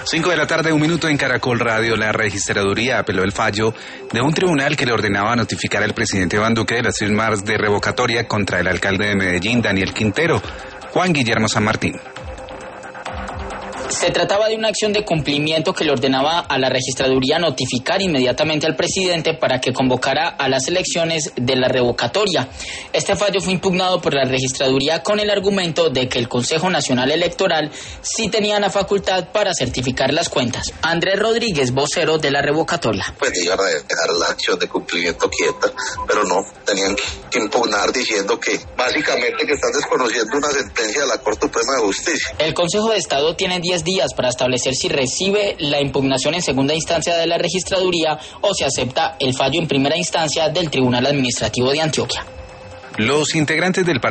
5 de la tarde, 1 minuto en Caracol Radio. La registraduría apeló el fallo de un tribunal que le ordenaba notificar al presidente Iván Duque de las firmas de revocatoria contra el alcalde de Medellín, Daniel Quintero. Juan Guillermo San Martín. Se trataba de una acción de cumplimiento que le ordenaba a la registraduría notificar inmediatamente al presidente para que convocara a las elecciones de la revocatoria. Este fallo fue impugnado por la registraduría con el argumento de que el Consejo Nacional Electoral sí tenía la facultad para certificar las cuentas. Andrés Rodríguez, vocero de la revocatoria. Pues iban a dejar la acción de cumplimiento quieta, pero no, tenían que impugnar diciendo que básicamente que están desconociendo una sentencia de la Corte Suprema de Justicia. El Consejo de Estado tiene 10 días para establecer si recibe la impugnación en segunda instancia de la registraduría o si acepta el fallo en primera instancia del Tribunal Administrativo de Antioquia. Los integrantes del